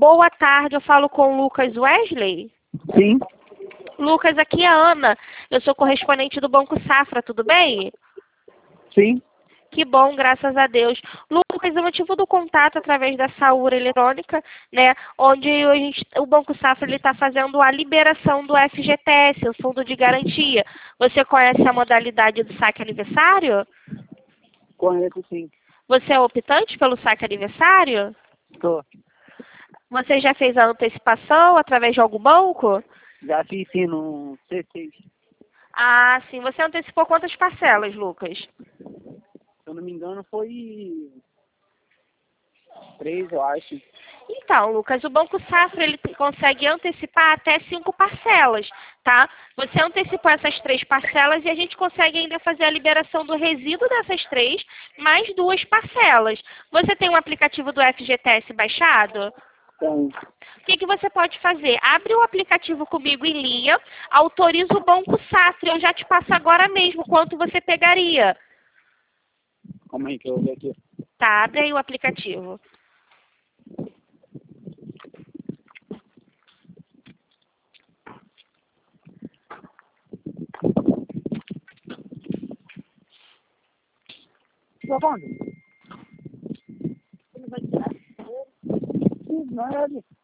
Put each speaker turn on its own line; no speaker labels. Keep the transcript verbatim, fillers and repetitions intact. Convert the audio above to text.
Boa tarde, eu falo com o Lucas Wesley.
Sim.
Lucas, aqui é a Ana. Eu sou correspondente do Banco Safra, tudo bem?
Sim.
Que bom, graças a Deus. Lucas, o motivo do contato através da Saúra Eletrônica, né, onde a gente, o Banco Safra está fazendo a liberação do F G T S, o Fundo de Garantia. Você conhece a modalidade do saque aniversário?
Conheço, sim.
Você é optante pelo saque aniversário?
Tô.
Você já fez a antecipação através de algum banco?
Já fiz sim no C seis.
Ah, sim. Você antecipou quantas parcelas, Lucas?
Se eu não me engano, foi três, eu acho.
Então, Lucas, o Banco Safra ele consegue antecipar até cinco parcelas, tá? Você antecipou essas três parcelas e a gente consegue ainda fazer a liberação do resíduo dessas três, mais duas parcelas. Você tem um aplicativo do F G T S baixado?
Então,
O que, que você pode fazer? Abre o aplicativo comigo em linha, autoriza o Banco Safra. Eu já te passo agora mesmo quanto você pegaria.
como é que eu vou ver aqui?
Tá, abre aí o aplicativo.
Tô falando. Não é ali.